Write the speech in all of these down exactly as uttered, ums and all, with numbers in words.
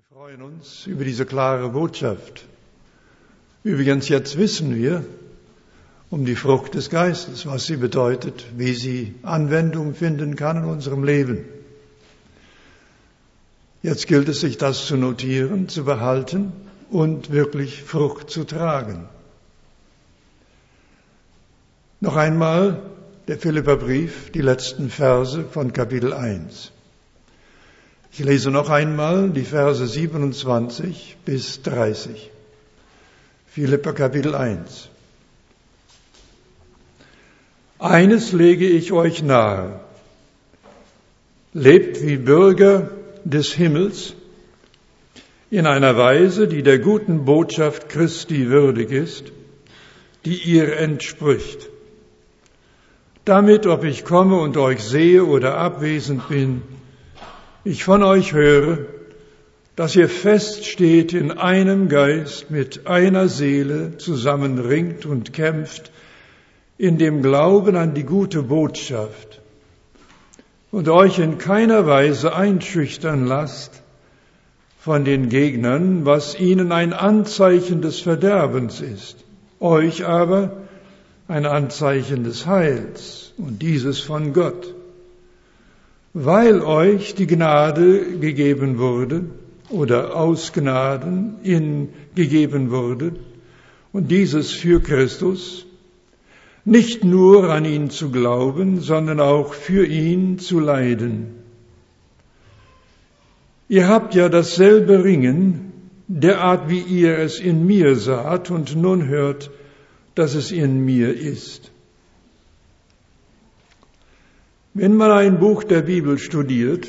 Wir freuen uns über diese klare Botschaft. Übrigens, jetzt wissen wir um die Frucht des Geistes, was sie bedeutet, wie sie Anwendung finden kann in unserem Leben. Jetzt gilt es, sich das zu notieren, zu behalten und wirklich Frucht zu tragen. Noch einmal der Philipperbrief, die letzten Verse von Kapitel eins. Ich lese noch einmal die Verse siebenundzwanzig bis dreißig. Philipper Kapitel eins. Eines lege ich euch nahe. Lebt wie Bürger des Himmels in einer Weise, die der guten Botschaft Christi würdig ist, die ihr entspricht. Damit, ob ich komme und euch sehe oder abwesend bin, ich von euch höre, dass ihr feststeht in einem Geist, mit einer Seele zusammenringt und kämpft in dem Glauben an die gute Botschaft und euch in keiner Weise einschüchtern lasst von den Gegnern, was ihnen ein Anzeichen des Verderbens ist, euch aber ein Anzeichen des Heils und dieses von Gott, weil euch die Gnade gegeben wurde oder aus Gnaden in gegeben wurde und dieses für Christus, nicht nur an ihn zu glauben, sondern auch für ihn zu leiden. Ihr habt ja dasselbe Ringen, derart wie ihr es in mir saht und nun hört, dass es in mir ist. Wenn man ein Buch der Bibel studiert,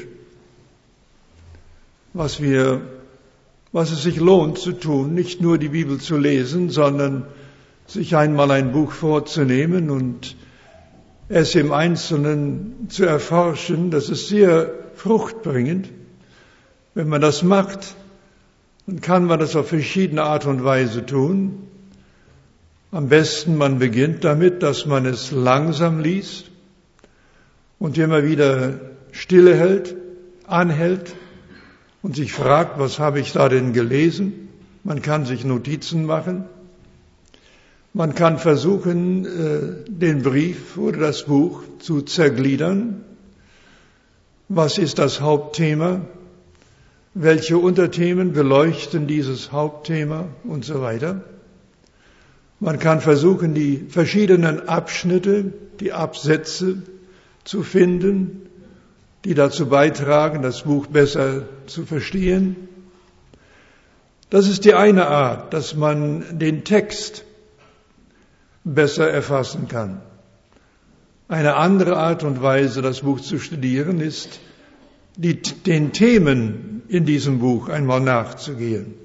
was wir, was es sich lohnt zu tun, nicht nur die Bibel zu lesen, sondern sich einmal ein Buch vorzunehmen und es im Einzelnen zu erforschen, das ist sehr fruchtbringend. Wenn man das macht, dann kann man das auf verschiedene Art und Weise tun. Am besten, man beginnt damit, dass man es langsam liest und immer wieder Stille hält, anhält und sich fragt, was habe ich da denn gelesen? Man kann sich Notizen machen. Man kann versuchen, den Brief oder das Buch zu zergliedern. Was ist das Hauptthema? Welche Unterthemen beleuchten dieses Hauptthema und so weiter? Man kann versuchen, die verschiedenen Abschnitte, die Absätze zu finden, die dazu beitragen, das Buch besser zu verstehen. Das ist die eine Art, dass man den Text besser erfassen kann. Eine andere Art und Weise, das Buch zu studieren, ist, die, den Themen in diesem Buch einmal nachzugehen.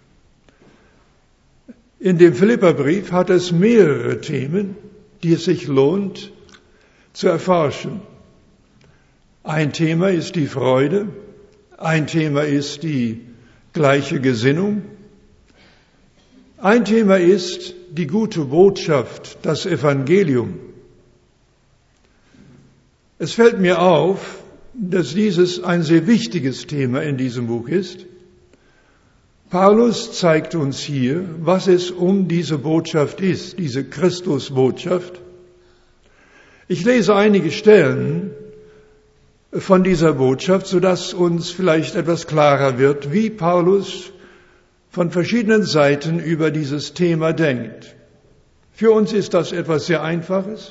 In dem Philipperbrief hat es mehrere Themen, die es sich lohnt zu erforschen. Ein Thema ist die Freude, ein Thema ist die gleiche Gesinnung, ein Thema ist die gute Botschaft, das Evangelium. Es fällt mir auf, dass dieses ein sehr wichtiges Thema in diesem Buch ist. Paulus zeigt uns hier, was es um diese Botschaft ist, diese Christusbotschaft. Ich lese einige Stellen von dieser Botschaft, sodass uns vielleicht etwas klarer wird, wie Paulus von verschiedenen Seiten über dieses Thema denkt. Für uns ist das etwas sehr Einfaches.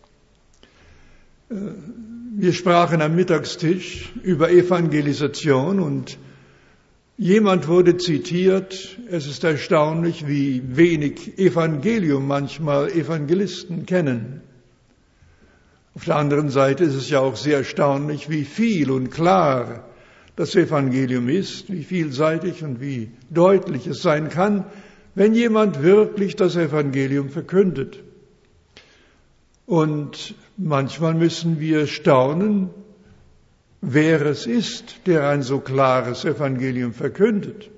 Wir sprachen am Mittagstisch über Evangelisation und jemand wurde zitiert, es ist erstaunlich, wie wenig Evangelium manchmal Evangelisten kennen. Auf der anderen Seite ist es ja auch sehr erstaunlich, wie viel und klar das Evangelium ist, wie vielseitig und wie deutlich es sein kann, wenn jemand wirklich das Evangelium verkündet. Und manchmal müssen wir staunen, wer es ist, der ein so klares Evangelium verkündet.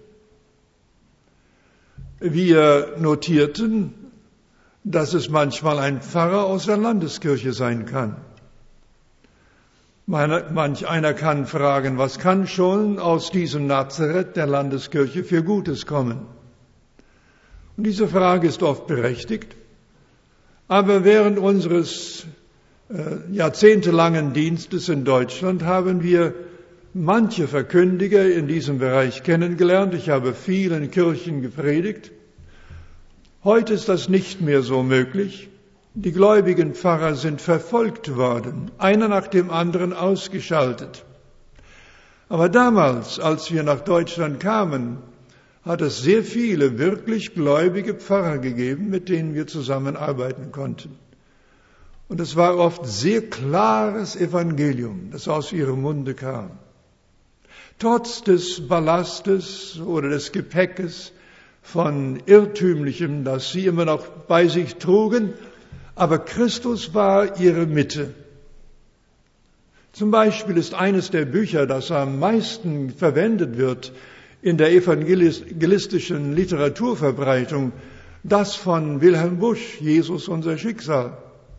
Wir notierten, dass es manchmal ein Pfarrer aus der Landeskirche sein kann. Manch einer kann fragen, was kann schon aus diesem Nazareth der Landeskirche für Gutes kommen? Und diese Frage ist oft berechtigt. Aber während unseres äh, jahrzehntelangen Dienstes in Deutschland haben wir manche Verkündiger in diesem Bereich kennengelernt. Ich habe vielen Kirchen gepredigt. Heute ist das nicht mehr so möglich. Die gläubigen Pfarrer sind verfolgt worden, einer nach dem anderen ausgeschaltet. Aber damals, als wir nach Deutschland kamen, hat es sehr viele wirklich gläubige Pfarrer gegeben, mit denen wir zusammenarbeiten konnten. Und es war oft sehr klares Evangelium, das aus ihrem Munde kam. Trotz des Ballastes oder des Gepäckes von Irrtümlichem, das sie immer noch bei sich trugen, aber Christus war ihre Mitte. Zum Beispiel ist eines der Bücher, das am meisten verwendet wird in der evangelistischen Literaturverbreitung, das von Wilhelm Busch, Jesus, unser Schicksal.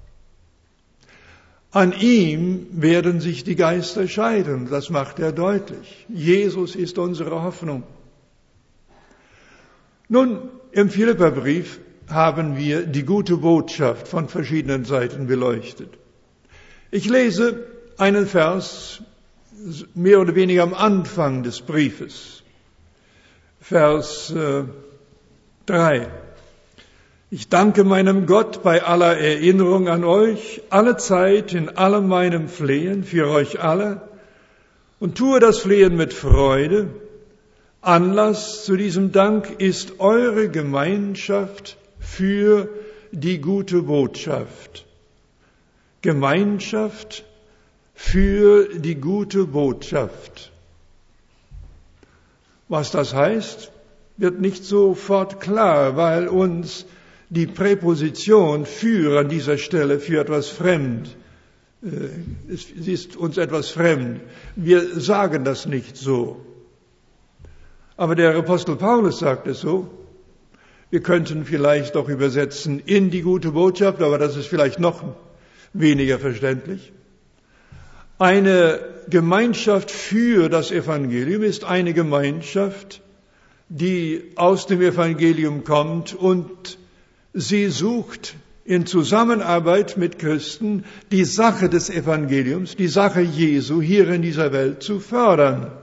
An ihm werden sich die Geister scheiden, das macht er deutlich. Jesus ist unsere Hoffnung. Nun, im Philipperbrief haben wir die gute Botschaft von verschiedenen Seiten beleuchtet. Ich lese einen Vers mehr oder weniger am Anfang des Briefes. Vers äh, drei. Ich danke meinem Gott bei aller Erinnerung an euch, alle Zeit in allem meinem Flehen für euch alle und tue das Flehen mit Freude. Anlass zu diesem Dank ist eure Gemeinschaft für die gute Botschaft. Gemeinschaft für die gute Botschaft. Was das heißt, wird nicht sofort klar, weil uns die Präposition für an dieser Stelle für etwas fremd, äh, es ist uns etwas fremd. Wir sagen das nicht so. Aber der Apostel Paulus sagt es so. Wir könnten vielleicht auch übersetzen in die gute Botschaft, aber das ist vielleicht noch weniger verständlich. Eine Gemeinschaft für das Evangelium ist eine Gemeinschaft, die aus dem Evangelium kommt und sie sucht in Zusammenarbeit mit Christen die Sache des Evangeliums, die Sache Jesu hier in dieser Welt zu fördern.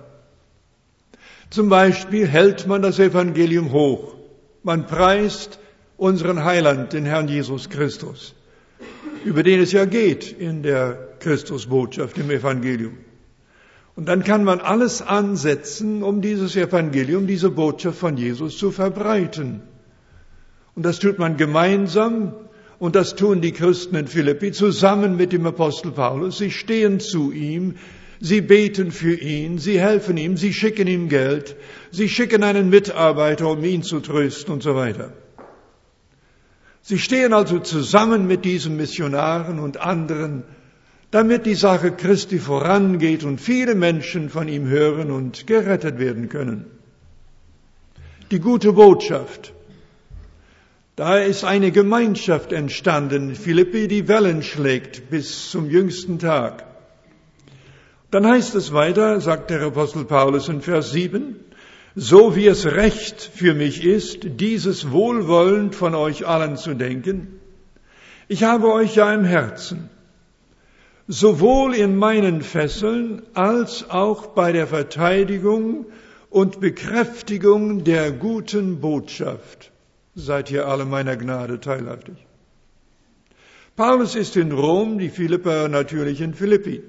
Zum Beispiel hält man das Evangelium hoch. Man preist unseren Heiland, den Herrn Jesus Christus, über den es ja geht in der Christusbotschaft, im Evangelium. Und dann kann man alles ansetzen, um dieses Evangelium, diese Botschaft von Jesus zu verbreiten. Und das tut man gemeinsam, und das tun die Christen in Philippi zusammen mit dem Apostel Paulus. Sie stehen zu ihm, sie beten für ihn, sie helfen ihm, sie schicken ihm Geld, sie schicken einen Mitarbeiter, um ihn zu trösten und so weiter. Sie stehen also zusammen mit diesen Missionaren und anderen, damit die Sache Christi vorangeht und viele Menschen von ihm hören und gerettet werden können. Die gute Botschaft. Da ist eine Gemeinschaft entstanden, Philippi, die Wellen schlägt bis zum jüngsten Tag. Dann heißt es weiter, sagt der Apostel Paulus in Vers sieben, so wie es recht für mich ist, dieses wohlwollend von euch allen zu denken. Ich habe euch ja im Herzen, sowohl in meinen Fesseln als auch bei der Verteidigung und Bekräftigung der guten Botschaft. Seid ihr alle meiner Gnade teilhaftig. Paulus ist in Rom, die Philipper natürlich in Philippi.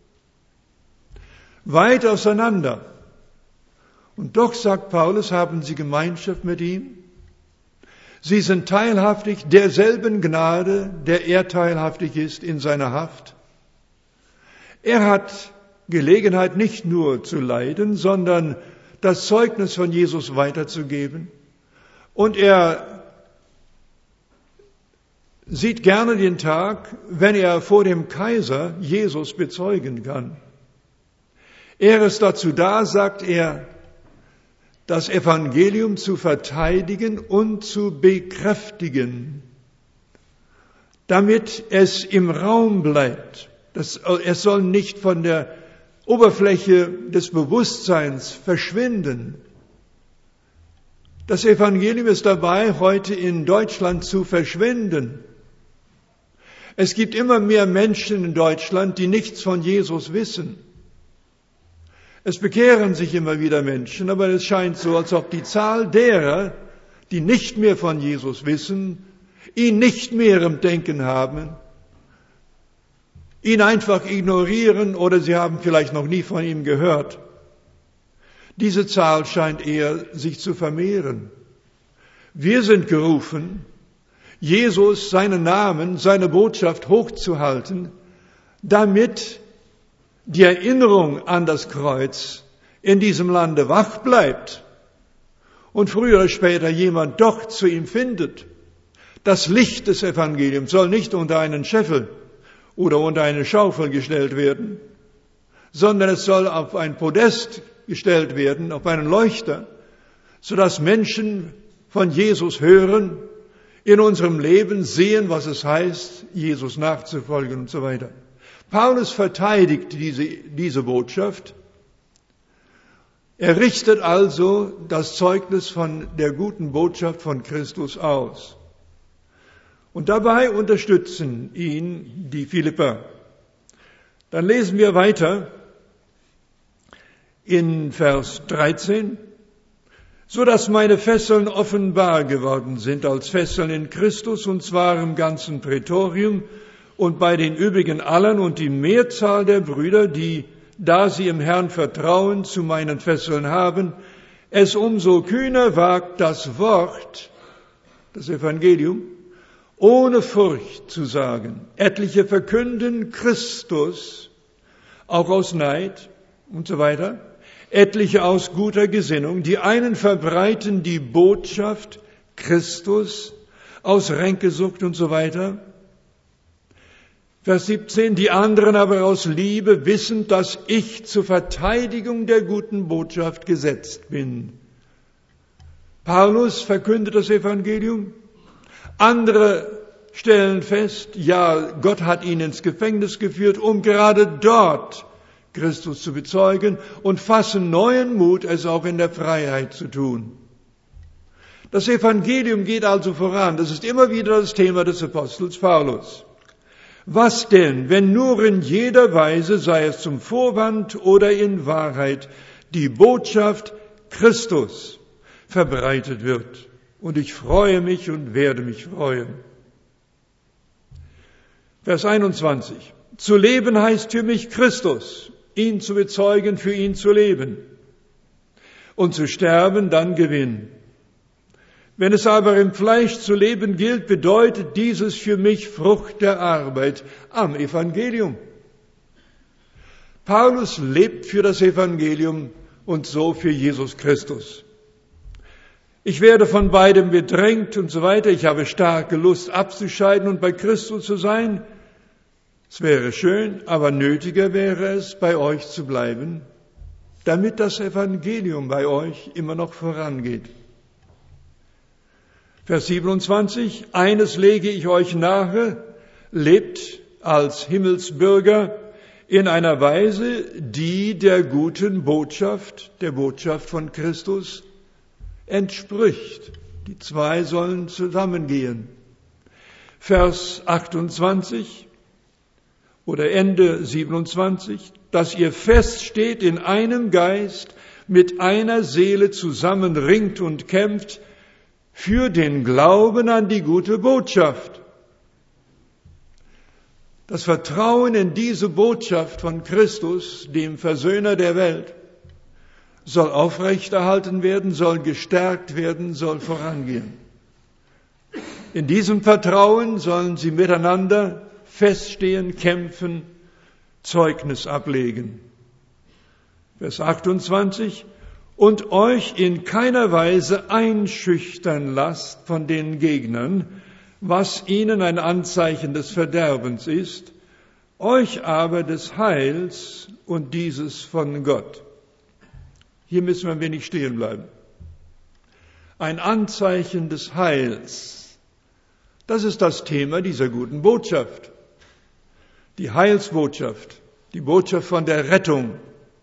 Weit auseinander. Und doch, sagt Paulus, haben sie Gemeinschaft mit ihm. Sie sind teilhaftig derselben Gnade, der er teilhaftig ist in seiner Haft. Er hat Gelegenheit, nicht nur zu leiden, sondern das Zeugnis von Jesus weiterzugeben. Und er sieht gerne den Tag, wenn er vor dem Kaiser Jesus bezeugen kann. Er ist dazu da, sagt er, das Evangelium zu verteidigen und zu bekräftigen, damit es im Raum bleibt, Das, es soll nicht von der Oberfläche des Bewusstseins verschwinden. Das Evangelium ist dabei, heute in Deutschland zu verschwinden. Es gibt immer mehr Menschen in Deutschland, die nichts von Jesus wissen. Es bekehren sich immer wieder Menschen, aber es scheint so, als ob die Zahl derer, die nicht mehr von Jesus wissen, ihn nicht mehr im Denken haben, ihn einfach ignorieren oder sie haben vielleicht noch nie von ihm gehört. Diese Zahl scheint eher sich zu vermehren. Wir sind gerufen, Jesus, seinen Namen, seine Botschaft hochzuhalten, damit die Erinnerung an das Kreuz in diesem Lande wach bleibt und früher oder später jemand doch zu ihm findet. Das Licht des Evangeliums soll nicht unter einen Scheffel oder unter eine Schaufel gestellt werden, sondern es soll auf ein Podest gestellt werden, auf einen Leuchter, sodass Menschen von Jesus hören, in unserem Leben sehen, was es heißt, Jesus nachzufolgen und so weiter. Paulus verteidigt diese, diese Botschaft. Er richtet also das Zeugnis von der guten Botschaft von Christus aus. Und dabei unterstützen ihn die Philipper. Dann lesen wir weiter in Vers dreizehn, so dass meine Fesseln offenbar geworden sind als Fesseln in Christus, und zwar im ganzen Prätorium und bei den übrigen allen und die Mehrzahl der Brüder, die, da sie im Herrn Vertrauen zu meinen Fesseln haben, es umso kühner wagt, das Wort, das Evangelium, ohne Furcht zu sagen. Etliche verkünden Christus, auch aus Neid und so weiter. Etliche aus guter Gesinnung, die einen verbreiten die Botschaft Christus aus Ränkesucht und so weiter. Vers siebzehn, die anderen aber aus Liebe, wissend, dass ich zur Verteidigung der guten Botschaft gesetzt bin. Paulus verkündet das Evangelium. Andere stellen fest, ja, Gott hat ihn ins Gefängnis geführt, um gerade dort Christus zu bezeugen, und fassen neuen Mut, es auch in der Freiheit zu tun. Das Evangelium geht also voran. Das ist immer wieder das Thema des Apostels Paulus. Was denn, wenn nur in jeder Weise, sei es zum Vorwand oder in Wahrheit, die Botschaft Christus verbreitet wird? Und ich freue mich und werde mich freuen. Vers einundzwanzig. Zu leben heißt für mich Christus, ihn zu bezeugen, für ihn zu leben. Und zu sterben, dann Gewinn. Wenn es aber im Fleisch zu leben gilt, bedeutet dieses für mich Frucht der Arbeit am Evangelium. Paulus lebt für das Evangelium und so für Jesus Christus. Ich werde von beidem bedrängt und so weiter. Ich habe starke Lust abzuscheiden und bei Christus zu sein. Es wäre schön, aber nötiger wäre es, bei euch zu bleiben, damit das Evangelium bei euch immer noch vorangeht. Vers siebenundzwanzig, eines lege ich euch nahe, lebt als Himmelsbürger in einer Weise, die der guten Botschaft, der Botschaft von Christus, entspricht. Die zwei sollen zusammengehen. Vers achtundzwanzig oder Ende siebenundzwanzig, dass ihr feststeht in einem Geist, mit einer Seele zusammen ringt und kämpft für den Glauben an die gute Botschaft. Das Vertrauen in diese Botschaft von Christus, dem Versöhner der Welt, soll aufrechterhalten werden, soll gestärkt werden, soll vorangehen. In diesem Vertrauen sollen sie miteinander feststehen, kämpfen, Zeugnis ablegen. Vers achtundzwanzig, und euch in keiner Weise einschüchtern lasst von den Gegnern, was ihnen ein Anzeichen des Verderbens ist, euch aber des Heils und dieses von Gott. Hier müssen wir ein wenig stehen bleiben. Ein Anzeichen des Heils. Das ist das Thema dieser guten Botschaft. die Heilsbotschaft, die Botschaft von der Rettung.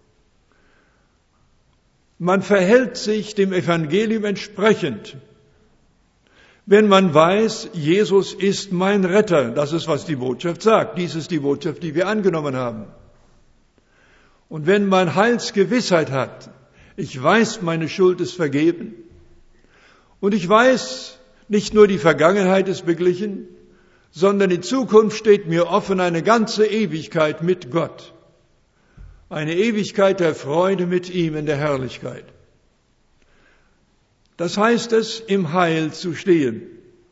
Man verhält sich dem Evangelium entsprechend, wenn man weiß, Jesus ist mein Retter. Das ist, was die Botschaft sagt. Dies ist die Botschaft, die wir angenommen haben. Und wenn man Heilsgewissheit hat, ich weiß, meine Schuld ist vergeben, und ich weiß, nicht nur die Vergangenheit ist beglichen, sondern die Zukunft steht mir offen, eine ganze Ewigkeit mit Gott. Eine Ewigkeit der Freude mit ihm in der Herrlichkeit. Das heißt es, im Heil zu stehen.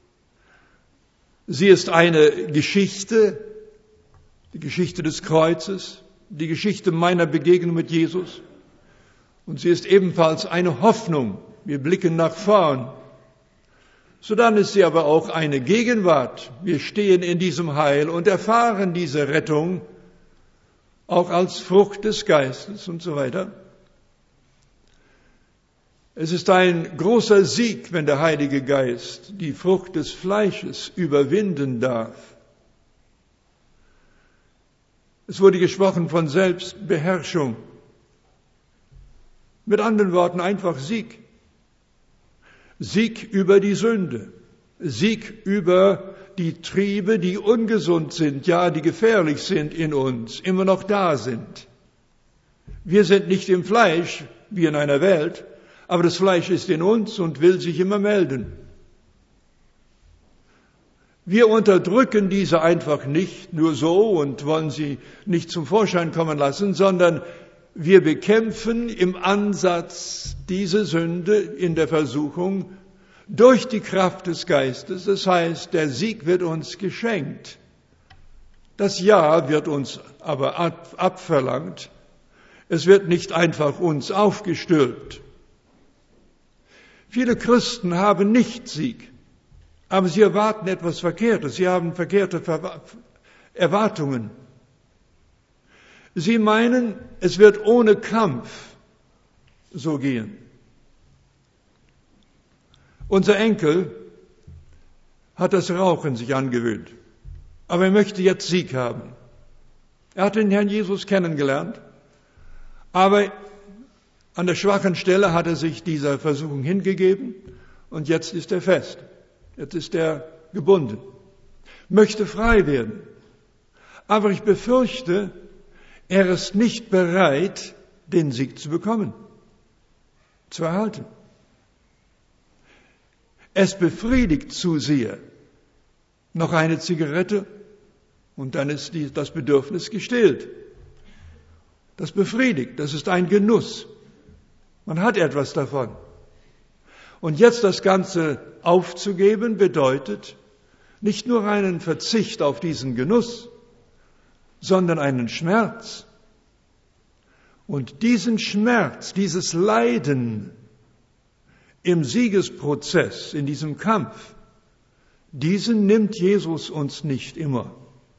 Sie ist eine Geschichte, die Geschichte des Kreuzes, die Geschichte meiner Begegnung mit Jesus. Und sie ist ebenfalls eine Hoffnung. Wir blicken nach vorn. So dann ist sie aber auch eine Gegenwart. Wir stehen in diesem Heil und erfahren diese Rettung auch als Frucht des Geistes und so weiter. Es ist ein großer Sieg, wenn der Heilige Geist die Frucht des Fleisches überwinden darf. Es wurde gesprochen von Selbstbeherrschung. Mit anderen Worten einfach Sieg. Sieg über die Sünde, Sieg über die Triebe, die ungesund sind, ja, die gefährlich sind in uns, immer noch da sind. Wir sind nicht im Fleisch, wie in einer Welt, aber das Fleisch ist in uns und will sich immer melden. Wir unterdrücken diese einfach nicht nur so und wollen sie nicht zum Vorschein kommen lassen, sondern wir bekämpfen im Ansatz diese Sünde in der Versuchung durch die Kraft des Geistes. Das heißt, der Sieg wird uns geschenkt. Das Ja wird uns aber ab, abverlangt. Es wird nicht einfach uns aufgestülpt. Viele Christen haben nicht Sieg, aber sie erwarten etwas Verkehrtes. Sie haben verkehrte Ver- Erwartungen. Sie meinen, es wird ohne Kampf so gehen. Unser Enkel hat das Rauchen sich angewöhnt, aber er möchte jetzt Sieg haben. Er hat den Herrn Jesus kennengelernt, aber an der schwachen Stelle hat er sich dieser Versuchung hingegeben und jetzt ist er fest. Jetzt ist er gebunden, möchte frei werden. Aber ich befürchte, er ist nicht bereit, den Sieg zu bekommen, zu erhalten. Es befriedigt zu sehr. Noch eine Zigarette und dann ist die, das Bedürfnis gestillt. Das befriedigt, das ist ein Genuss. Man hat etwas davon. Und jetzt das Ganze aufzugeben bedeutet nicht nur einen Verzicht auf diesen Genuss, sondern einen Schmerz. Und diesen Schmerz, dieses Leiden im Siegesprozess, in diesem Kampf, diesen nimmt Jesus uns nicht immer.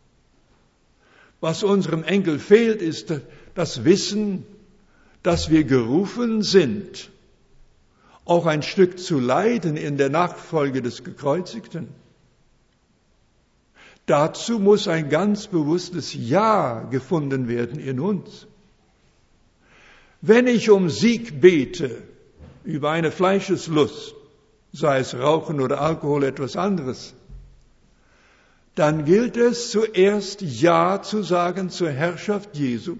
Was unserem Enkel fehlt, ist das Wissen, dass wir gerufen sind, auch ein Stück zu leiden in der Nachfolge des Gekreuzigten. Dazu muss ein ganz bewusstes Ja gefunden werden in uns. Wenn ich um Sieg bete über eine Fleischeslust, sei es Rauchen oder Alkohol, etwas anderes, dann gilt es zuerst Ja zu sagen zur Herrschaft Jesu.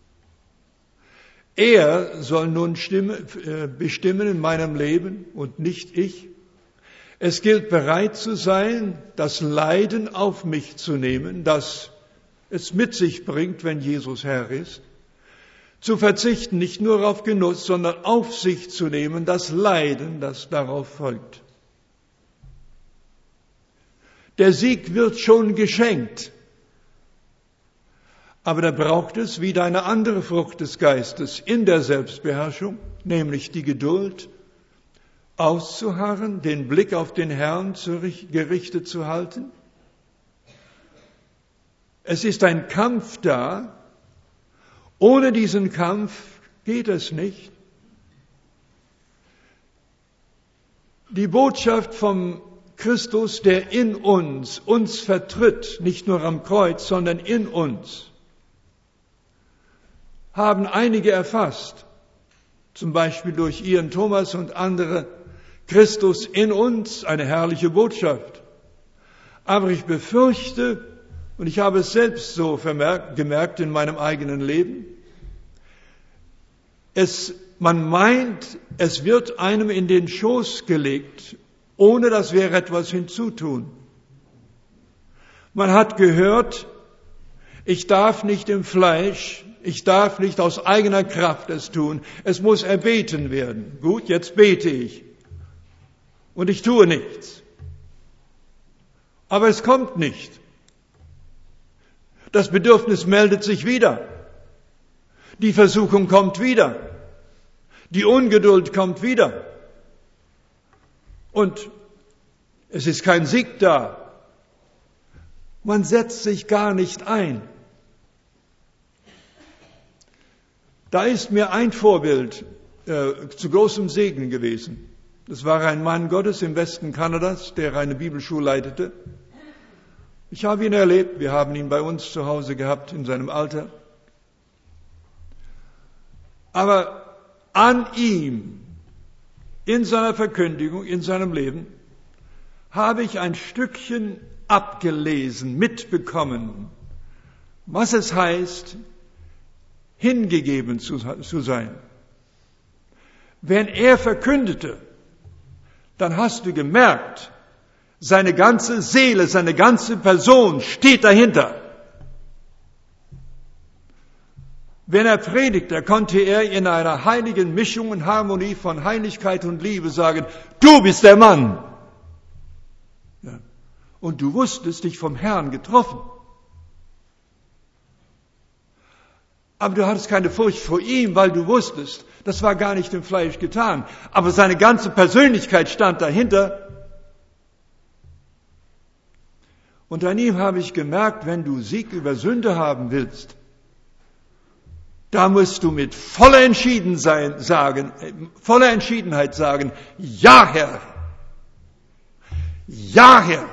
Er soll nun stimme, äh, bestimmen in meinem Leben und nicht ich. Es gilt bereit zu sein, das Leiden auf mich zu nehmen, das es mit sich bringt, wenn Jesus Herr ist. Zu verzichten, nicht nur auf Genuss, sondern auf sich zu nehmen, das Leiden, das darauf folgt. Der Sieg wird schon geschenkt. Aber da braucht es wieder eine andere Frucht des Geistes in der Selbstbeherrschung, nämlich die Geduld, auszuharren, den Blick auf den Herrn gerichtet zu halten. Es ist ein Kampf da. Ohne diesen Kampf geht es nicht. Die Botschaft vom Christus, der in uns, uns vertritt, nicht nur am Kreuz, sondern in uns, haben einige erfasst, zum Beispiel durch Ian Thomas und andere, Christus in uns, eine herrliche Botschaft. Aber ich befürchte, und ich habe es selbst so vermerkt, gemerkt in meinem eigenen Leben, es, man meint, es wird einem in den Schoß gelegt, ohne dass wir etwas hinzutun. Man hat gehört, ich darf nicht im Fleisch, ich darf nicht aus eigener Kraft es tun, es muss erbeten werden. Gut, jetzt bete ich und ich tue nichts. Aber es kommt nicht. Das Bedürfnis meldet sich wieder. Die Versuchung kommt wieder. Die Ungeduld kommt wieder. Und es ist kein Sieg da. Man setzt sich gar nicht ein. Da ist mir ein Vorbild äh, zu großem Segen gewesen. Das war ein Mann Gottes im Westen Kanadas, der eine Bibelschule leitete. Ich habe ihn erlebt, wir haben ihn bei uns zu Hause gehabt in seinem Alter. Aber an ihm, in seiner Verkündigung, in seinem Leben, habe ich ein Stückchen abgelesen, mitbekommen, was es heißt, hingegeben zu, zu sein. Wenn er verkündete, dann hast du gemerkt, seine ganze Seele, seine ganze Person steht dahinter. Wenn er predigte, konnte er in einer heiligen Mischung und Harmonie von Heiligkeit und Liebe sagen, du bist der Mann. Ja. Und du wusstest dich vom Herrn getroffen. Aber du hattest keine Furcht vor ihm, weil du wusstest, das war gar nicht im Fleisch getan. Aber seine ganze Persönlichkeit stand dahinter. Und an ihm habe ich gemerkt, wenn du Sieg über Sünde haben willst, da musst du mit voller Entschiedenheit sagen, voller Entschiedenheit sagen, ja Herr, ja Herr.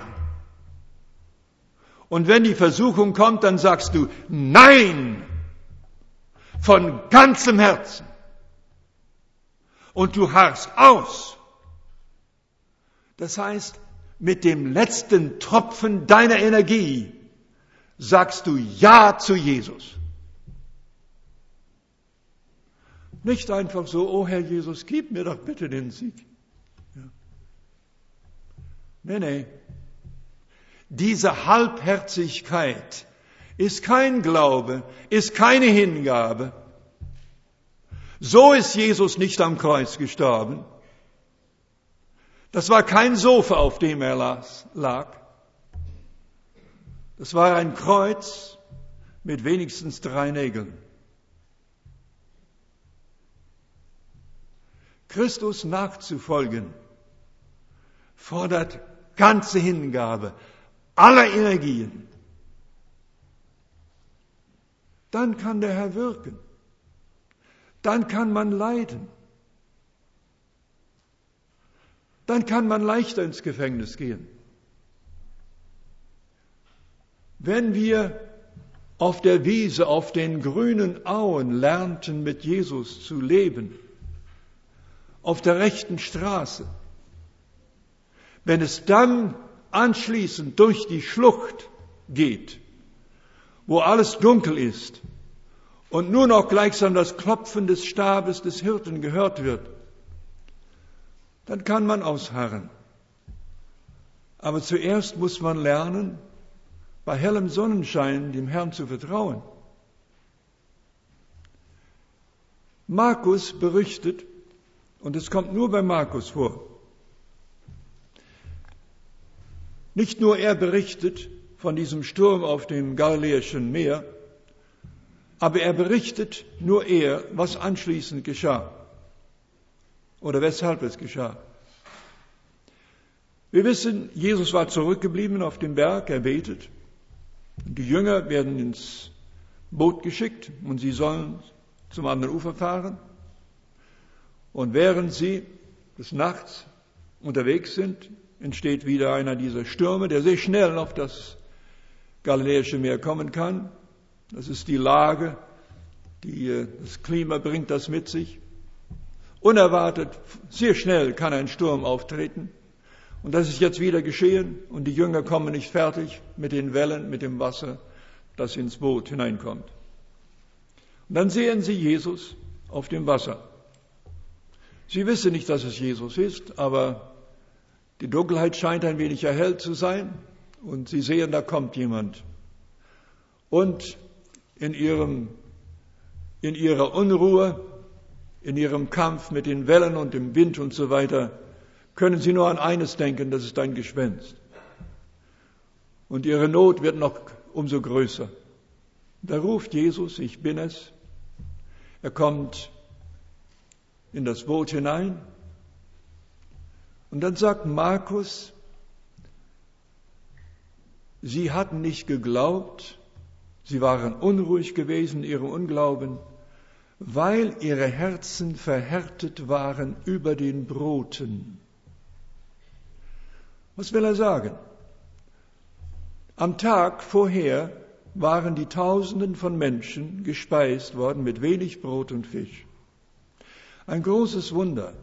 Und wenn die Versuchung kommt, dann sagst du, nein, von ganzem Herzen. Und du harrst aus. Das heißt, mit dem letzten Tropfen deiner Energie sagst du Ja zu Jesus. Nicht einfach so, oh Herr Jesus, gib mir doch bitte den Sieg. Ja. Nee, nee. Diese Halbherzigkeit ist kein Glaube, ist keine Hingabe. So ist Jesus nicht am Kreuz gestorben. Das war kein Sofa, auf dem er lag. Das war ein Kreuz mit wenigstens drei Nägeln. Christus nachzufolgen fordert ganze Hingabe aller Energien. Dann kann der Herr wirken. Dann kann man leiden. Dann kann man leichter ins Gefängnis gehen. Wenn wir auf der Wiese, auf den grünen Auen lernten, mit Jesus zu leben, auf der rechten Straße, wenn es dann anschließend durch die Schlucht geht, wo alles dunkel ist und nur noch gleichsam das Klopfen des Stabes des Hirten gehört wird, dann kann man ausharren. Aber zuerst muss man lernen, bei hellem Sonnenschein dem Herrn zu vertrauen. Markus berichtet, und es kommt nur bei Markus vor, nicht nur er berichtet von diesem Sturm auf dem Galiläischen Meer, aber er berichtet nur er, was anschließend geschah oder weshalb es geschah. Wir wissen, Jesus war zurückgeblieben auf dem Berg, er betet. Die Jünger werden ins Boot geschickt und sie sollen zum anderen Ufer fahren. Und während sie des Nachts unterwegs sind, entsteht wieder einer dieser Stürme, der sehr schnell auf das Galiläische Meer kommen kann. Das ist die Lage, die, das Klima bringt das mit sich. Unerwartet, sehr schnell kann ein Sturm auftreten. Und das ist jetzt wieder geschehen. Und die Jünger kommen nicht fertig mit den Wellen, mit dem Wasser, das ins Boot hineinkommt. Und dann sehen sie Jesus auf dem Wasser. Sie wissen nicht, dass es Jesus ist, aber die Dunkelheit scheint ein wenig erhellt zu sein. Und sie sehen, da kommt jemand. Und in ihrem, in ihrer Unruhe, in ihrem Kampf mit den Wellen und dem Wind und so weiter, können sie nur an eines denken, das ist ein Gespenst. Und ihre Not wird noch umso größer. Da ruft Jesus, ich bin es. Er kommt in das Boot hinein. Und dann sagt Markus, sie hatten nicht geglaubt, sie waren unruhig gewesen in ihrem Unglauben, weil ihre Herzen verhärtet waren über den Broten. Was will er sagen? Am Tag vorher waren die Tausenden von Menschen gespeist worden mit wenig Brot und Fisch. Ein großes Wunder.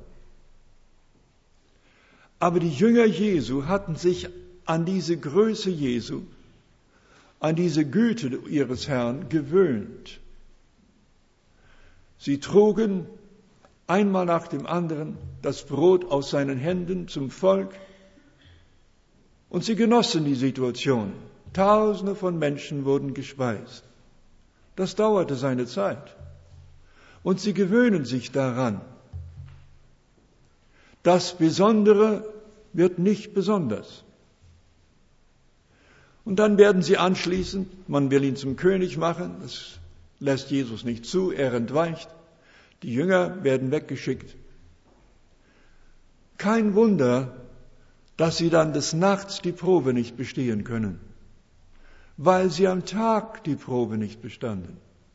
Aber die Jünger Jesu hatten sich an diese Größe Jesu, an diese Güte ihres Herrn gewöhnt. Sie trugen einmal nach dem anderen das Brot aus seinen Händen zum Volk und sie genossen die Situation. Tausende von Menschen wurden gespeist. Das dauerte seine Zeit. Und sie gewöhnen sich daran. Das Besondere wird nicht besonders. Und dann werden sie anschließend, man will ihn zum König machen, das lässt Jesus nicht zu, er entweicht. Die Jünger werden weggeschickt. Kein Wunder, dass sie dann des Nachts die Probe nicht bestehen können, weil sie am Tag die Probe nicht bestanden.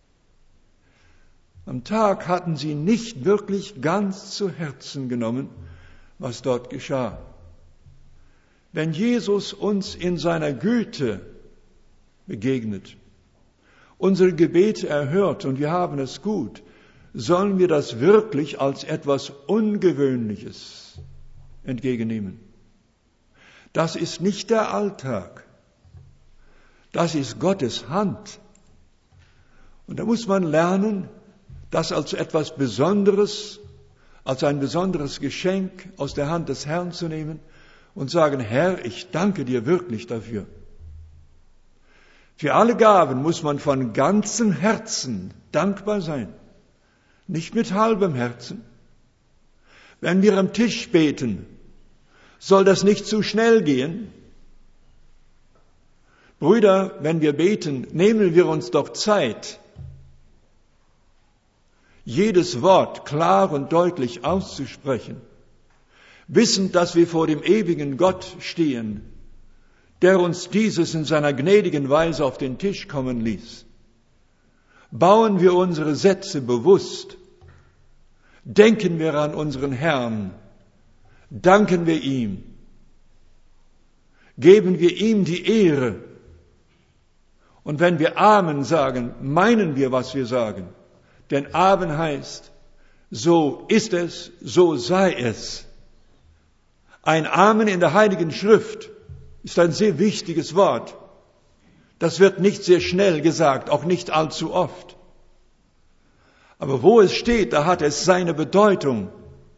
Am Tag hatten sie nicht wirklich ganz zu Herzen genommen, was dort geschah. Wenn Jesus uns in seiner Güte begegnet, unsere Gebete erhört und wir haben es gut, sollen wir das wirklich als etwas Ungewöhnliches entgegennehmen. Das ist nicht der Alltag. Das ist Gottes Hand. Und da muss man lernen, das als etwas Besonderes, als ein besonderes Geschenk aus der Hand des Herrn zu nehmen und sagen, Herr, ich danke dir wirklich dafür. Für alle Gaben muss man von ganzem Herzen dankbar sein, nicht mit halbem Herzen. Wenn wir am Tisch beten, soll das nicht zu schnell gehen. Brüder, wenn wir beten, nehmen wir uns doch Zeit, jedes Wort klar und deutlich auszusprechen, wissend, dass wir vor dem ewigen Gott stehen, der uns dieses in seiner gnädigen Weise auf den Tisch kommen ließ. Bauen wir unsere Sätze bewusst, denken wir an unseren Herrn, danken wir ihm, geben wir ihm die Ehre. Und wenn wir Amen sagen, meinen wir, was wir sagen. Denn Amen heißt, so ist es, so sei es. Ein Amen in der Heiligen Schrift ist ein sehr wichtiges Wort. Das wird nicht sehr schnell gesagt, auch nicht allzu oft. Aber wo es steht, da hat es seine Bedeutung.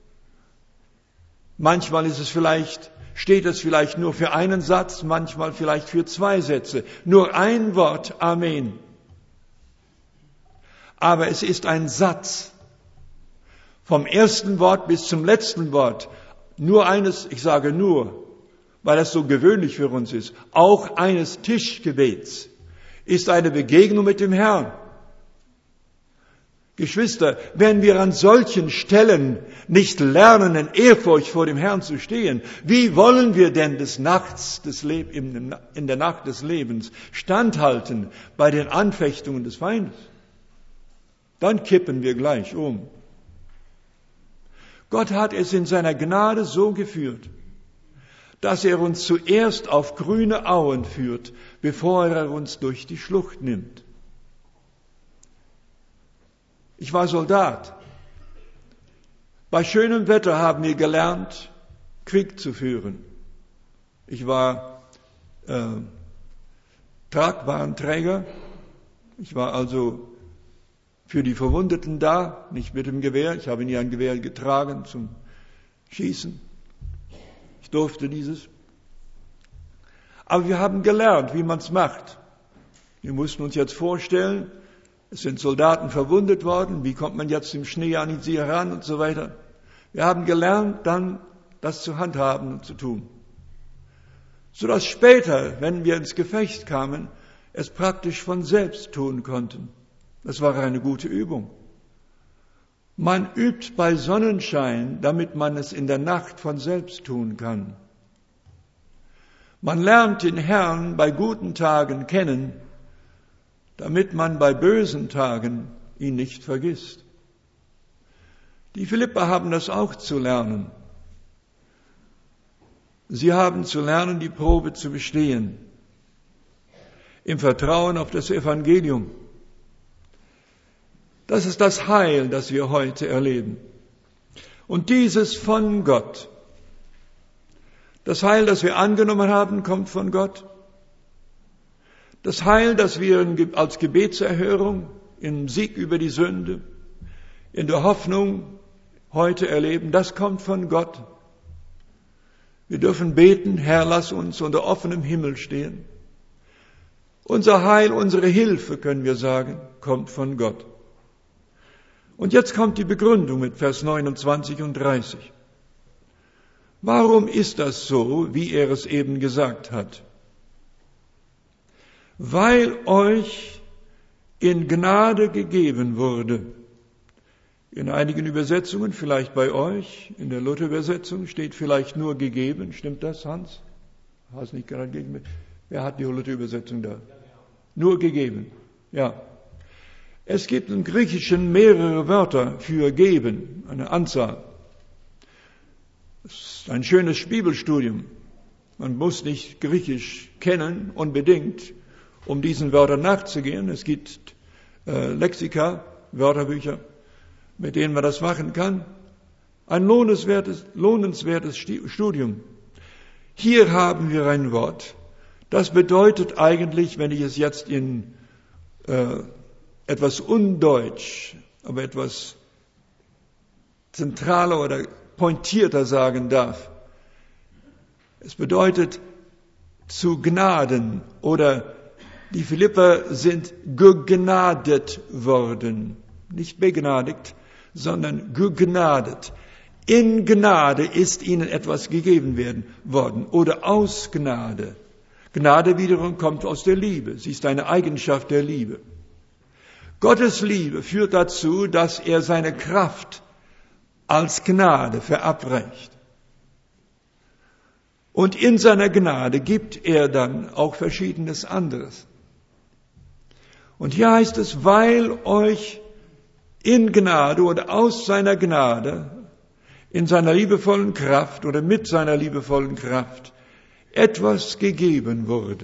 Manchmal ist es vielleicht, steht es vielleicht nur für einen Satz, manchmal vielleicht für zwei Sätze. Nur ein Wort, Amen. Aber es ist ein Satz. Vom ersten Wort bis zum letzten Wort. Nur eines, ich sage nur, weil das so gewöhnlich für uns ist, auch eines Tischgebets ist eine Begegnung mit dem Herrn. Geschwister, wenn wir an solchen Stellen nicht lernen, in Ehrfurcht vor dem Herrn zu stehen, wie wollen wir denn des Nachts, des Le- in der Nacht des Lebens standhalten bei den Anfechtungen des Feindes? Dann kippen wir gleich um. Gott hat es in seiner Gnade so geführt, dass er uns zuerst auf grüne Auen führt, bevor er uns durch die Schlucht nimmt. Ich war Soldat. Bei schönem Wetter haben wir gelernt, Krieg zu führen. Ich war äh, Tragwarenträger. Ich war also für die Verwundeten da, nicht mit dem Gewehr. Ich habe nie ein Gewehr getragen zum Schießen. Ich durfte dieses. Aber wir haben gelernt, wie man es macht. Wir mussten uns jetzt vorstellen, es sind Soldaten verwundet worden, wie kommt man jetzt im Schnee an sie heran und so weiter. Wir haben gelernt, dann das zu handhaben und zu tun. Sodass später, wenn wir ins Gefecht kamen, es praktisch von selbst tun konnten. Das war eine gute Übung. Man übt bei Sonnenschein, damit man es in der Nacht von selbst tun kann. Man lernt den Herrn bei guten Tagen kennen, damit man bei bösen Tagen ihn nicht vergisst. Die Philipper haben das auch zu lernen. Sie haben zu lernen, die Probe zu bestehen, im Vertrauen auf das Evangelium. Das ist das Heil, das wir heute erleben. Und dieses von Gott. Das Heil, das wir angenommen haben, kommt von Gott. Das Heil, das wir als Gebetserhörung im Sieg über die Sünde, in der Hoffnung heute erleben, das kommt von Gott. Wir dürfen beten, Herr, lass uns unter offenem Himmel stehen. Unser Heil, unsere Hilfe, können wir sagen, kommt von Gott. Und jetzt kommt die Begründung mit Vers neunundzwanzig und dreißig. Warum ist das so, wie er es eben gesagt hat? Weil euch in Gnade gegeben wurde. In einigen Übersetzungen, vielleicht bei euch, in der Luther-Übersetzung steht vielleicht nur gegeben. Stimmt das, Hans? Hast nicht gerade gegen mich? Wer hat die Luther-Übersetzung da? Nur gegeben. Ja. Es gibt im Griechischen mehrere Wörter für geben, eine Anzahl. Das ist ein schönes Bibelstudium. Man muss nicht Griechisch kennen, unbedingt, um diesen Wörtern nachzugehen. Es gibt äh, Lexika, Wörterbücher, mit denen man das machen kann. Ein lohnenswertes, lohnenswertes Studium. Hier haben wir ein Wort, das bedeutet eigentlich, wenn ich es jetzt in äh, etwas undeutsch, aber etwas zentraler oder pointierter sagen darf. Es bedeutet zu gnaden oder die Philipper sind gegnadet worden. Nicht begnadigt, sondern gegnadet. In Gnade ist ihnen etwas gegeben werden, worden oder aus Gnade. Gnade wiederum kommt aus der Liebe. Sie ist eine Eigenschaft der Liebe. Gottes Liebe führt dazu, dass er seine Kraft als Gnade verabreicht. Und in seiner Gnade gibt er dann auch Verschiedenes anderes. Und hier heißt es, weil euch in Gnade oder aus seiner Gnade, in seiner liebevollen Kraft oder mit seiner liebevollen Kraft etwas gegeben wurde.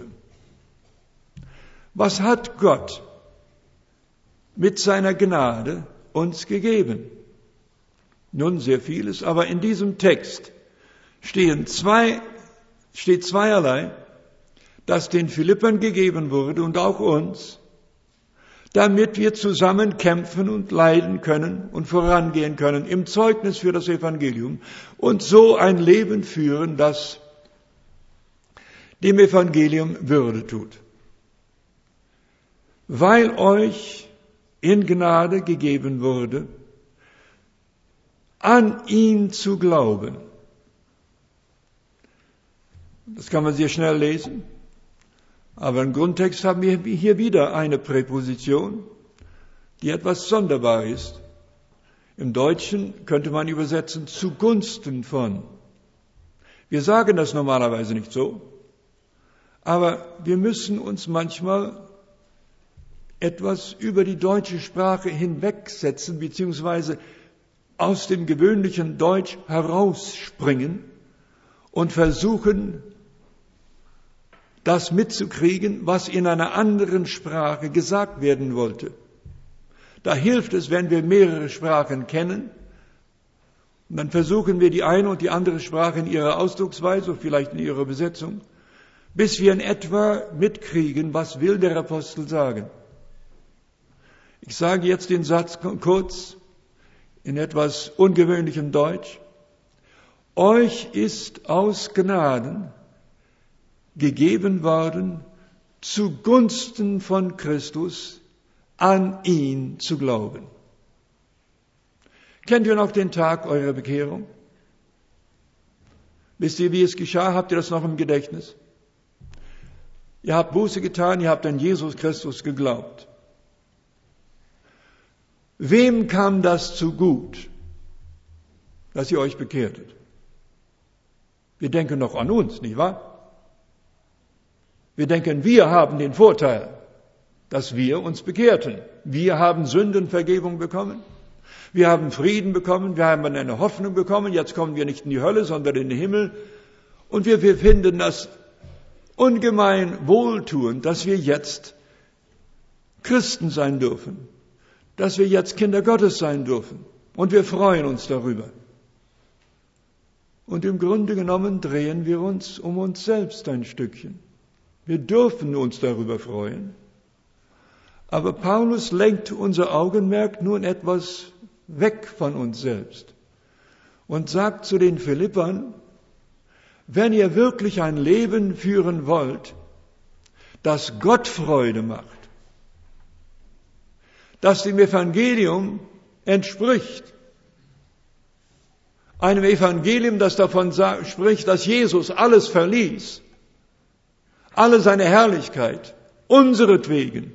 Was hat Gott mit seiner Gnade uns gegeben? Nun, sehr vieles, aber in diesem Text stehen zwei, steht zweierlei, das den Philippern gegeben wurde und auch uns, damit wir zusammen kämpfen und leiden können und vorangehen können im Zeugnis für das Evangelium und so ein Leben führen, das dem Evangelium Würde tut. Weil euch in Gnade gegeben wurde, an ihn zu glauben. Das kann man sehr schnell lesen. Aber im Grundtext haben wir hier wieder eine Präposition, die etwas sonderbar ist. Im Deutschen könnte man übersetzen zugunsten von. Wir sagen das normalerweise nicht so, aber wir müssen uns manchmal etwas über die deutsche Sprache hinwegsetzen, beziehungsweise aus dem gewöhnlichen Deutsch herausspringen, und versuchen, das mitzukriegen, was in einer anderen Sprache gesagt werden wollte. Da hilft es, wenn wir mehrere Sprachen kennen, und dann versuchen wir die eine und die andere Sprache in ihrer Ausdrucksweise, vielleicht in ihrer Übersetzung, bis wir in etwa mitkriegen, was will der Apostel sagen. Ich sage jetzt den Satz kurz in etwas ungewöhnlichem Deutsch. Euch ist aus Gnaden gegeben worden, zugunsten von Christus an ihn zu glauben. Kennt ihr noch den Tag eurer Bekehrung? Wisst ihr, wie es geschah? Habt ihr das noch im Gedächtnis? Ihr habt Buße getan, ihr habt an Jesus Christus geglaubt. Wem kam das zu gut, dass ihr euch bekehrtet? Wir denken noch an uns, nicht wahr? Wir denken, wir haben den Vorteil, dass wir uns bekehrten. Wir haben Sündenvergebung bekommen. Wir haben Frieden bekommen. Wir haben eine Hoffnung bekommen. Jetzt kommen wir nicht in die Hölle, sondern in den Himmel. Und wir, wir finden das ungemein wohltuend, dass wir jetzt Christen sein dürfen. Dass wir jetzt Kinder Gottes sein dürfen. Und wir freuen uns darüber. Und im Grunde genommen drehen wir uns um uns selbst ein Stückchen. Wir dürfen uns darüber freuen. Aber Paulus lenkt unser Augenmerk nun etwas weg von uns selbst und sagt zu den Philippern, wenn ihr wirklich ein Leben führen wollt, das Gott Freude macht, das dem Evangelium entspricht, einem Evangelium, das davon spricht, dass Jesus alles verließ, alle seine Herrlichkeit, unseretwegen.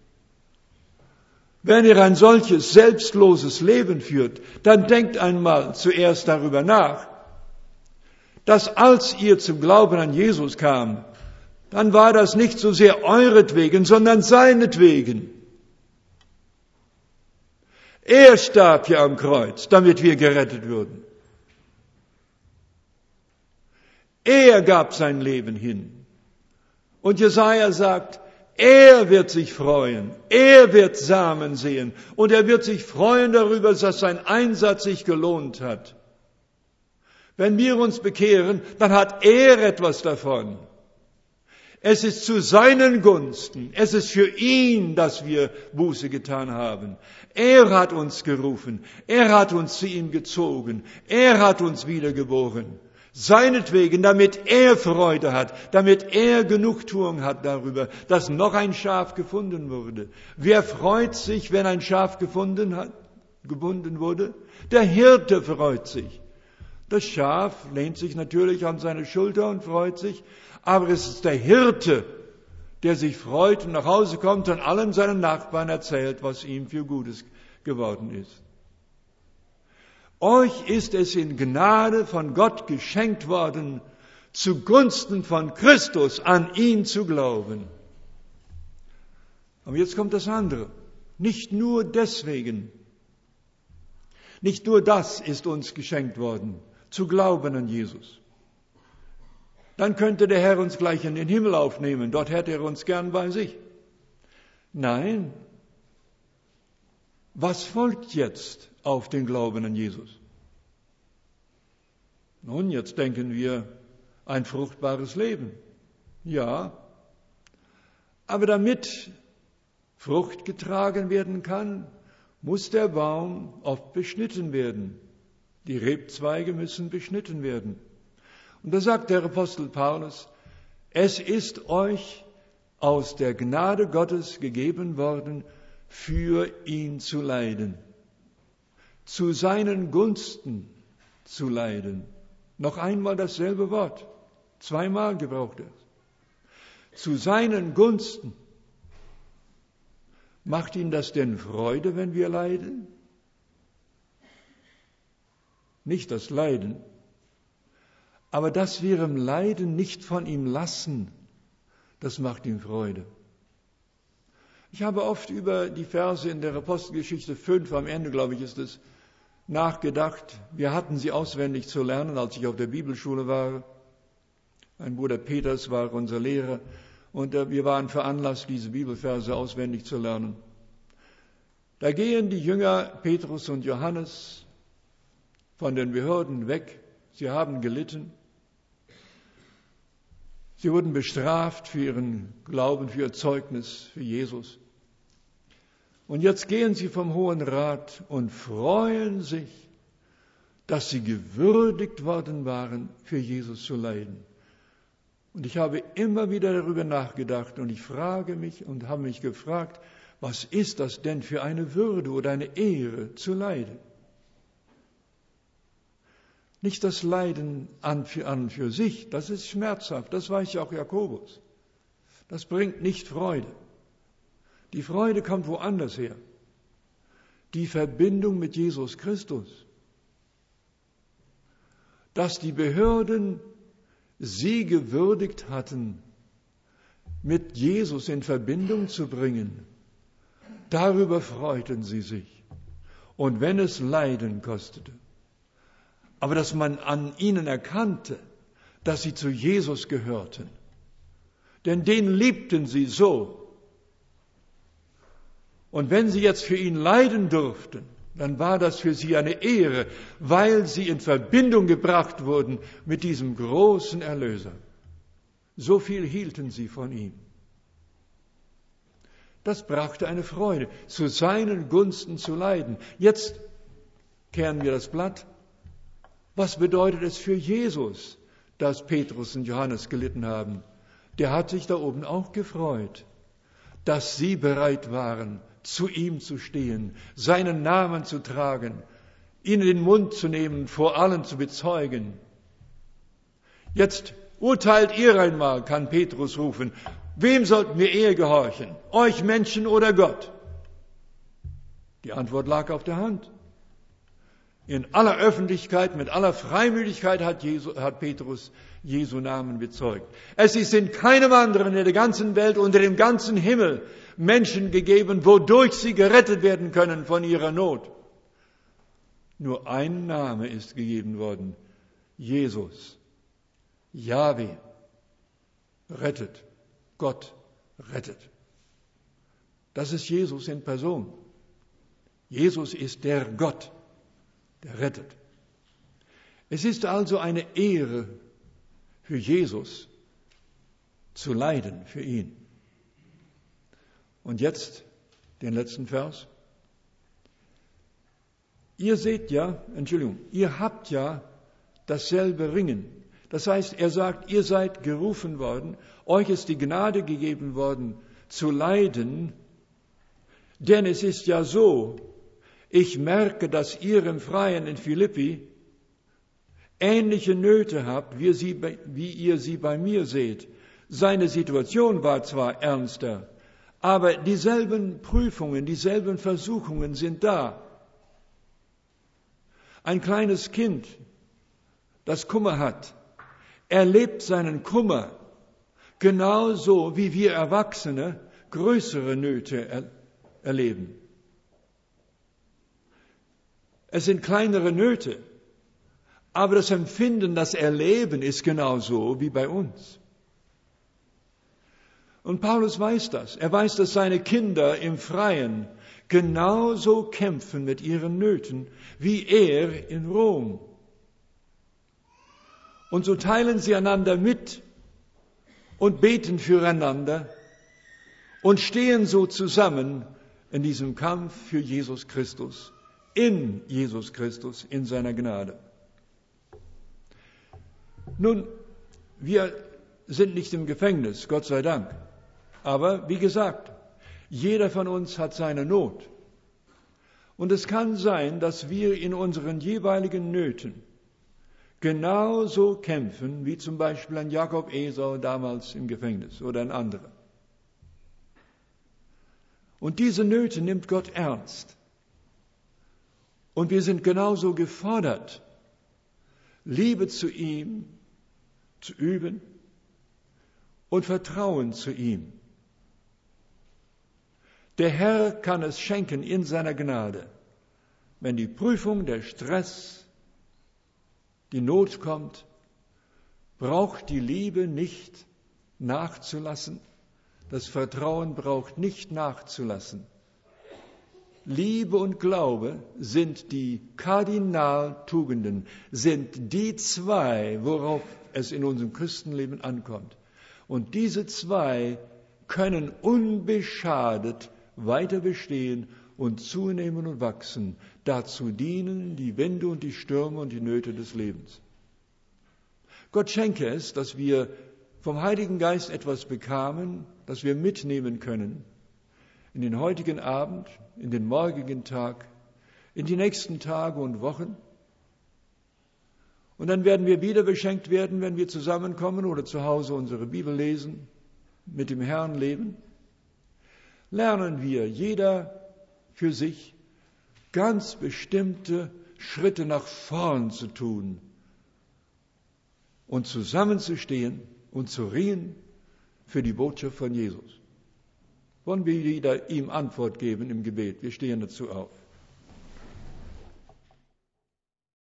Wenn ihr ein solches selbstloses Leben führt, dann denkt einmal zuerst darüber nach, dass als ihr zum Glauben an Jesus kam, dann war das nicht so sehr euretwegen, sondern seinetwegen. Er starb ja am Kreuz, damit wir gerettet würden. Er gab sein Leben hin. Und Jesaja sagt, er wird sich freuen, er wird Samen sehen und er wird sich freuen darüber, dass sein Einsatz sich gelohnt hat. Wenn wir uns bekehren, dann hat er etwas davon. Es ist zu seinen Gunsten, es ist für ihn, dass wir Buße getan haben. Er hat uns gerufen, er hat uns zu ihm gezogen, er hat uns wiedergeboren. Seinetwegen, damit er Freude hat, damit er Genugtuung hat darüber, dass noch ein Schaf gefunden wurde. Wer freut sich, wenn ein Schaf gefunden hat, gebunden wurde? Der Hirte freut sich. Das Schaf lehnt sich natürlich an seine Schulter und freut sich, aber es ist der Hirte, der sich freut und nach Hause kommt und allen seinen Nachbarn erzählt, was ihm für Gutes geworden ist. Euch ist es in Gnade von Gott geschenkt worden, zugunsten von Christus an ihn zu glauben. Aber jetzt kommt das andere. Nicht nur deswegen, nicht nur das ist uns geschenkt worden, zu glauben an Jesus. Dann könnte der Herr uns gleich in den Himmel aufnehmen, dort hätte er uns gern bei sich. Nein, was folgt jetzt auf den Glauben an Jesus? Nun, jetzt denken wir, ein fruchtbares Leben. Ja, aber damit Frucht getragen werden kann, muss der Baum oft beschnitten werden. Die Rebzweige müssen beschnitten werden. Und da sagt der Apostel Paulus, es ist euch aus der Gnade Gottes gegeben worden, für ihn zu leiden, zu seinen Gunsten zu leiden. Noch einmal dasselbe Wort, zweimal gebraucht er es. Zu seinen Gunsten. Macht ihn das denn Freude, wenn wir leiden? Nicht das Leiden, aber dass wir im Leiden nicht von ihm lassen, das macht ihm Freude. Ich habe oft über die Verse in der Apostelgeschichte fünf, am Ende, glaube ich, ist es, nachgedacht. Wir hatten sie auswendig zu lernen, als ich auf der Bibelschule war. Ein Bruder Peters war unser Lehrer und wir waren veranlasst, diese Bibelverse auswendig zu lernen. Da gehen die Jünger Petrus und Johannes von den Behörden weg. Sie haben gelitten. Sie wurden bestraft für ihren Glauben, für ihr Zeugnis für Jesus. Und jetzt gehen sie vom Hohen Rat und freuen sich, dass sie gewürdigt worden waren, für Jesus zu leiden. Und ich habe immer wieder darüber nachgedacht und ich frage mich und habe mich gefragt, was ist das denn für eine Würde oder eine Ehre zu leiden? Nicht das Leiden an für, an für sich, das ist schmerzhaft, das weiß ja auch Jakobus. Das bringt nicht Freude. Die Freude kommt woanders her. Die Verbindung mit Jesus Christus. Dass die Behörden sie gewürdigt hatten, mit Jesus in Verbindung zu bringen, darüber freuten sie sich. Und wenn es Leiden kostete, aber dass man an ihnen erkannte, dass sie zu Jesus gehörten, denn den liebten sie so. Und wenn sie jetzt für ihn leiden durften, dann war das für sie eine Ehre, weil sie in Verbindung gebracht wurden mit diesem großen Erlöser. So viel hielten sie von ihm. Das brachte eine Freude, zu seinen Gunsten zu leiden. Jetzt kehren wir das Blatt. Was bedeutet es für Jesus, dass Petrus und Johannes gelitten haben? Der hat sich da oben auch gefreut, dass sie bereit waren, zu ihm zu stehen, seinen Namen zu tragen, ihn in den Mund zu nehmen, vor allen zu bezeugen. Jetzt urteilt ihr einmal, kann Petrus rufen, wem sollten wir eher gehorchen, euch Menschen oder Gott? Die Antwort lag auf der Hand. In aller Öffentlichkeit, mit aller Freimütigkeit hat, Jesu, hat Petrus Jesu Namen bezeugt. Es ist in keinem anderen in der ganzen Welt, unter dem ganzen Himmel Menschen gegeben, wodurch sie gerettet werden können von ihrer Not. Nur ein Name ist gegeben worden, Jesus. Jahwe rettet, Gott rettet. Das ist Jesus in Person. Jesus ist der Gott, der rettet. Es ist also eine Ehre für Jesus zu leiden, für ihn. Und jetzt den letzten Vers. Ihr seht ja, Entschuldigung, ihr habt ja dasselbe Ringen. Das heißt, er sagt, ihr seid gerufen worden, euch ist die Gnade gegeben worden, zu leiden, denn es ist ja so, ich merke, dass ihr im Freien in Philippi ähnliche Nöte habt, wie, sie, wie ihr sie bei mir seht. Seine Situation war zwar ernster, aber dieselben Prüfungen, dieselben Versuchungen sind da. Ein kleines Kind, das Kummer hat, erlebt seinen Kummer genauso wie wir Erwachsene größere Nöte er- erleben. Es sind kleinere Nöte, aber das Empfinden, das Erleben ist genauso wie bei uns. Und Paulus weiß das. Er weiß, dass seine Kinder im Freien genauso kämpfen mit ihren Nöten wie er in Rom. Und so teilen sie einander mit und beten füreinander und stehen so zusammen in diesem Kampf für Jesus Christus, in Jesus Christus, in seiner Gnade. Nun, wir sind nicht im Gefängnis, Gott sei Dank. Aber wie gesagt, jeder von uns hat seine Not. Und es kann sein, dass wir in unseren jeweiligen Nöten genauso kämpfen, wie zum Beispiel ein Jakob Esau damals im Gefängnis oder ein anderer. Und diese Nöte nimmt Gott ernst. Und wir sind genauso gefordert, Liebe zu ihm zu üben und Vertrauen zu ihm. Der Herr kann es schenken in seiner Gnade, wenn die Prüfung, der Stress, die Not kommt, braucht die Liebe nicht nachzulassen. Das Vertrauen braucht nicht nachzulassen. Liebe und Glaube sind die Kardinaltugenden, sind die zwei, worauf es in unserem Christenleben ankommt. Und diese zwei können unbeschadet weiter bestehen und zunehmen und wachsen. Dazu dienen die Winde und die Stürme und die Nöte des Lebens. Gott schenke es, dass wir vom Heiligen Geist etwas bekamen, das wir mitnehmen können in den heutigen Abend, in den morgigen Tag, in die nächsten Tage und Wochen. Und dann werden wir wieder beschenkt werden, wenn wir zusammenkommen oder zu Hause unsere Bibel lesen, mit dem Herrn leben. Lernen wir, jeder für sich, ganz bestimmte Schritte nach vorn zu tun und zusammenzustehen und zu ringen für die Botschaft von Jesus. Wollen wir wieder ihm Antwort geben im Gebet? Wir stehen dazu auf.